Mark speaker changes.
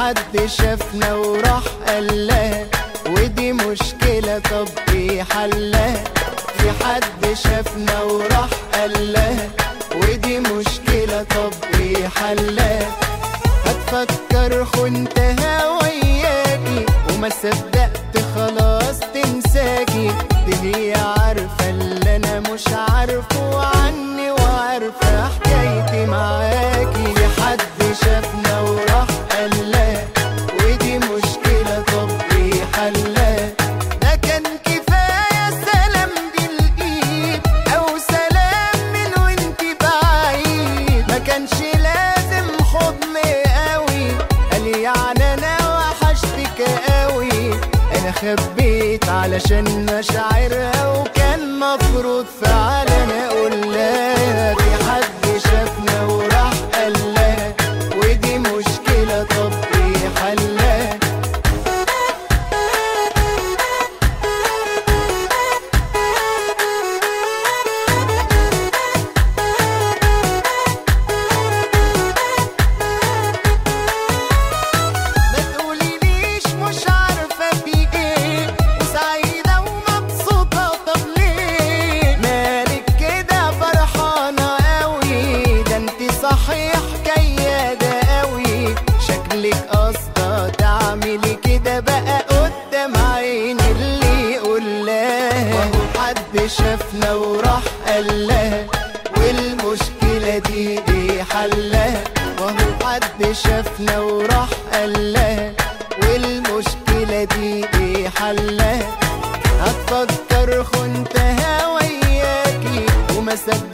Speaker 1: حد شافنا وراح قالها ودي مشكلة، طب ايه حلها؟ في حد شافنا وراح قالها ودي مشكلة، طب ايه حلها؟ هتفكر خنتها وياكي وما صدقت خلاص تنساكي، دي هي عارفة اللي انا مش عارفه عني وعارفة حكايتي معاكي. حد شافنا وراح قالها ودي مشكلة، طب ايه حلها؟ ده كان كفاية سلام بالايد او سلام من وانتي بعيد، ما كانش لازم حضن قوي. قال يعني انا وحشتك قوي، انا خبيت علشان مشاعرها وكان مفروض فعلا اقولها. في حد شافنا وراح قالها ودي مشكلة، طب ايه حلها؟ ما تقوليليش مش عارفة في ايه وسعيدة ومبسوطة، طب ليه مالك كده فرحانة قوي؟ ده انت صحيح كيادة قوي، شكلك قصدة تعملي كده بقى قدام عين اللي يقولها. وهو حد شافنا وراح قالها والمشكلة دي ايه حلها؟ وهو حد شافنا وراح قالها والمشكلة دي ايه حلها؟ هتفكر خنتها وياكي وما صدقت